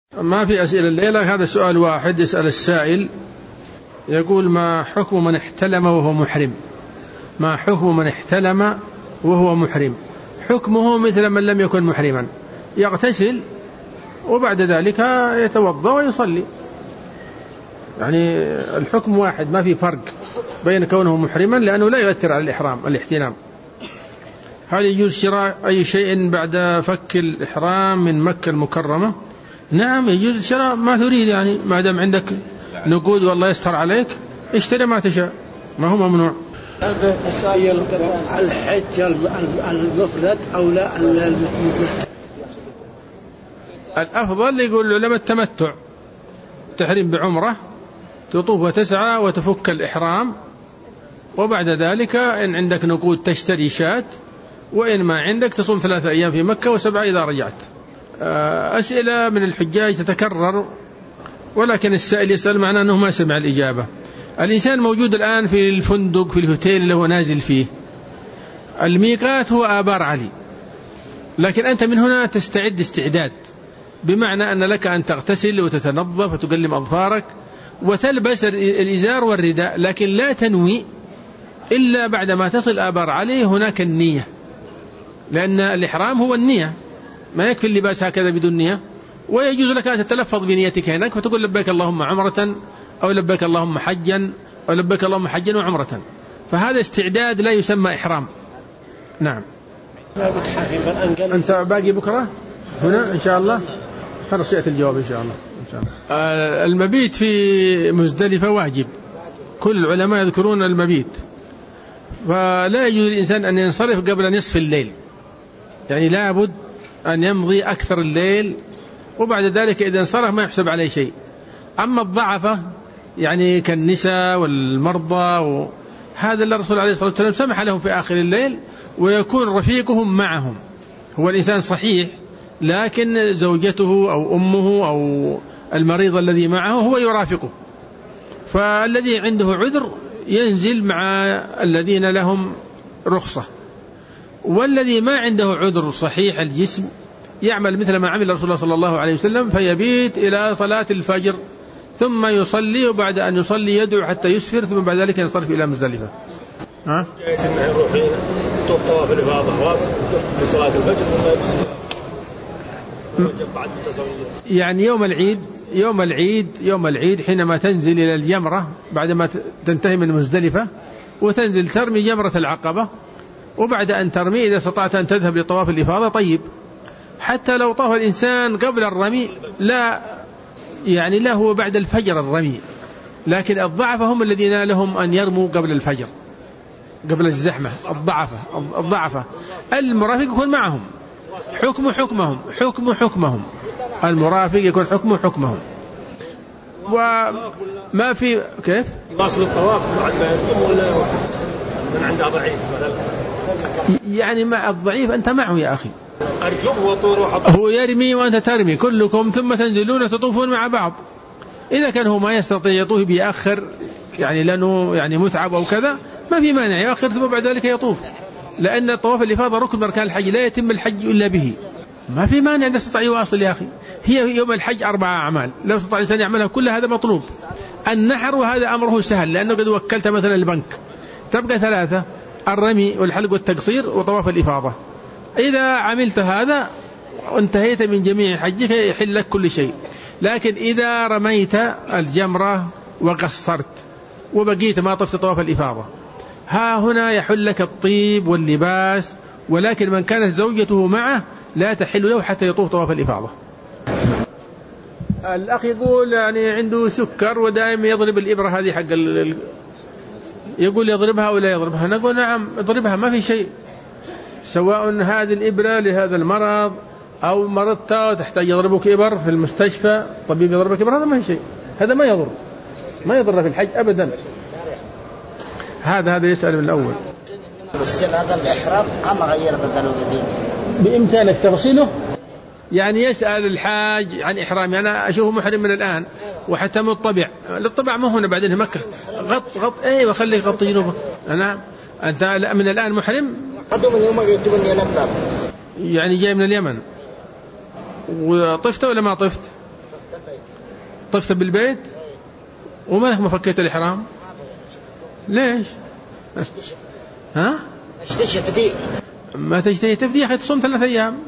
ما في أسئلة الليلة. هذا سؤال واحد يسأل السائل يقول: ما حكم من احتلم وهو محرم؟ ما حكم من احتلم وهو محرم؟ حكمه مثل من لم يكن محرما، يغتسل وبعد ذلك يتوضأ ويصلي، يعني الحكم واحد، ما في فرق بين كونه محرما لأنه لا يؤثر على الاحتلام. هل يجوز شراء أي شيء بعد فك الإحرام من مكة المكرمة؟ نعم يجوز شراء ما تريد، يعني ما دام عندك نقود والله يستر عليك اشتري ما تشاء، ما هو ممنوع. الحج المفرد أو لا المتمتع؟ الأفضل يقول العلماء التمتع، تحرم بعمرة، تطوف وتسعى وتفك الإحرام، وبعد ذلك إن عندك نقود تشتري شاة، وإن ما عندك تصوم 3 أيام في مكة و7 إذا رجعت. أسئلة من الحجاج تتكرر، ولكن السائل يسأل معناه أنه ما سمع الإجابة. الإنسان موجود الآن في الفندق في الهوتيل اللي هو نازل فيه، الميقات هو آبار علي، لكن أنت من هنا تستعد استعداد، بمعنى أن لك أن تغتسل وتتنظف وتقلم أظفارك وتلبس الإزار والرداء، لكن لا تنوي إلا بعدما تصل آبار علي هناك النية، لأن الإحرام هو النية، ما يكفي اللباس هكذا بدون نية. ويجوز لك أن تتلفظ بنيتك هناك فتقول لبيك اللهم عمرة، أو لبيك اللهم حجا، أو لبيك اللهم حجا وعمرة، فهذا استعداد لا يسمى إحرام. نعم. أنت باقي بكرة هنا إن شاء الله، خلاص يأتي الجواب إن شاء الله. المبيت في مزدلفة واجب، كل العلماء يذكرون المبيت، فلا يجوز الإنسان أن ينصرف قبل نصف الليل، يعني لابد أن يمضي أكثر الليل، وبعد ذلك إذا انصرف ما يحسب عليه شيء. أما الضعفة يعني كالنساء والمرضى هذا اللي الرسول عليه الصلاة والسلام سمح لهم في آخر الليل، ويكون رفيقهم معهم. هو الإنسان صحيح لكن زوجته أو أمه أو المريض الذي معه هو يرافقه، فالذي عنده عذر ينزل مع الذين لهم رخصة، والذي ما عنده عذر صحيح الجسم يعمل مثل ما عمل رسول الله صلى الله عليه وسلم، فيبيت إلى صلاة الفجر ثم يصلي، وبعد أن يصلي يدعو حتى يسفر، ثم بعد ذلك ينصرف إلى مزدلفة. طوف طواف الإفاضة واصل لصلاة الفجر يعني يوم العيد حينما تنزل إلى الجمرة بعدما تنتهي من مزدلفة وتنزل ترمي جمرة العقبة، وبعد أن ترمي إذا استطعت أن تذهب لطواف الإفاضة طيب، حتى لو طاف الإنسان قبل الرمي لا هو بعد الفجر الرمي، لكن الضعفة هم الذين لهم أن يرموا قبل الفجر قبل الزحمة. الضعفة المرافق يكون معهم، حكمهم المرافق يكون حكمهم. وما في كيف واصل الطواف بعد ما يطوف ولا من عنده ضعيف يعني مع الضعيف أنت معه يا أخي، أرجوه وطوره هو يرمي وأنت ترمي كلكم ثم تنزلون تطوفون مع بعض. إذا كان هو ما يستطيع يطوف بيأخر يعني لأنه يعني متعب أو كذا ما في مانع يأخر ثم بعد ذلك يطوف، لأن الطواف الإفاضة ركن من أركان الحج لا يتم الحج إلا به، ما في مانع إذا استطاع يواصل يا أخي. هي يوم الحج 4 أعمال، لو استطاع الإنسان يعملها كلها هذا مطلوب. النحر وهذا أمره سهل، لأنه قد وكلت مثلا البنك، تبقى 3: الرمي والحلق والتقصير وطواف الإفاضة. إذا عملت هذا وانتهيت من جميع حجك يحل لك كل شيء. لكن إذا رميت الجمرة وقصرت وبقيت ما طفت طواف الإفاضة، ها هنا يحل لك الطيب واللباس، ولكن من كانت زوجته معه لا تحل له حتى يطوف طواف الإفاضة. الأخ يقول يعني عنده سكر ودائما يضرب الإبرة هذه حق يقول يضربها ولا يضربها. نقول نعم اضربها ما في شيء، سواء هذه الإبرة لهذا المرض أو مرضت وتحتاج يضربك إبر في المستشفى، طبيب يضربك إبر، هذا ما في شيء، هذا ما يضر في الحج أبدا. هذا يسأل من الأول. هذا الإحرام أما غير بدله جديد بإمكانك تغسله، يعني يسأل الحاج عن إحرامي، أنا أشوفه محرم من الآن وحتى مطبع للطبع ما هنا بعدين مكة غط أيوة خليك غط جنوبك. أنت من الآن محرم قدم اليوم جئت من اليمن، يعني جاي من اليمن وطفت ولا ما طفت؟ طفت بالبيت وما ما فكيت الإحرام ليش؟ ها؟ اشتشي فدي ما تجتهي تفدي يا أخي تصوم 3 أيام.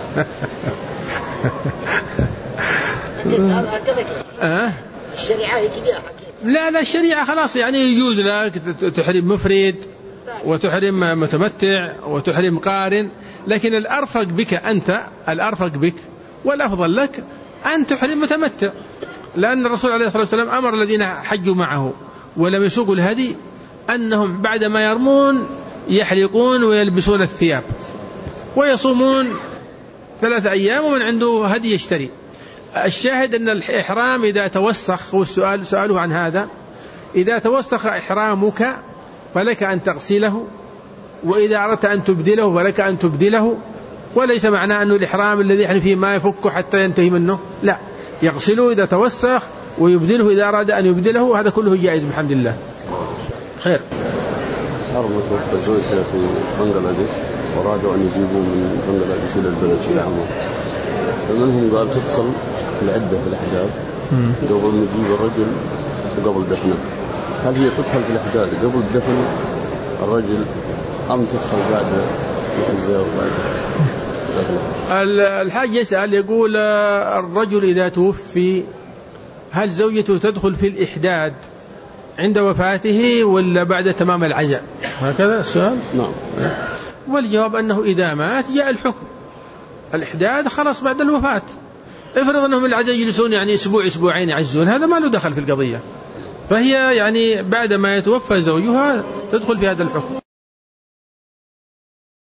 الشريعة هي كذا. لا الشريعة خلاص يعني يجوز لك تحرم مفرد وتحرم متمتع وتحرم قارن، لكن الأرفق بك أنت، الأرفق بك والأفضل لك أن تحرم متمتع، لأن الرسول عليه الصلاة والسلام أمر الذين حجوا معه ولم يسوقوا الهدي أنهم بعد ما يرمون يحلقون ويلبسون الثياب ويصومون 3 أيام ومن عنده هدي يشتري. الشاهد أن الإحرام إذا توسخ، والسؤال سؤاله عن هذا، إذا توسخ إحرامك فلك أن تغسله، وإذا أردت أن تبدله فلك أن تبدله، وليس معناه أن الإحرام الذي يحرم فيه ما يفك حتى ينتهي منه، لا، يغسله إذا توسخ ويبدله إذا أراد أن يبدله، هذا كله جائز بحمد الله. خير. حرمت وقت زوجها في بنغلاديش وأرادوا أن يجيبوا من بنغلاديش إلى البلد في العمر، فمنهم قال تدخل العدة في الأحداث قبل نجيب الرجل وقبل دفنه، هل هي تدخل في الأحداث قبل دفن الرجل أم تدخل بعد الزواج؟ الحاج يسأل يقول الرجل إذا توفي هل زوجته تدخل في الإحداد عند وفاته ولا بعد تمام العزاء؟ هكذا السؤال. نعم. والجواب أنه إذا مات جاء الحكم، الإحداد خلاص بعد الوفاة. افرض أنهم العزاء يجلسون يعني أسبوع أسبوعين يعزون، هذا ما له دخل في القضية، فهي يعني بعد ما يتوفى زوجها تدخل في هذا الحكم.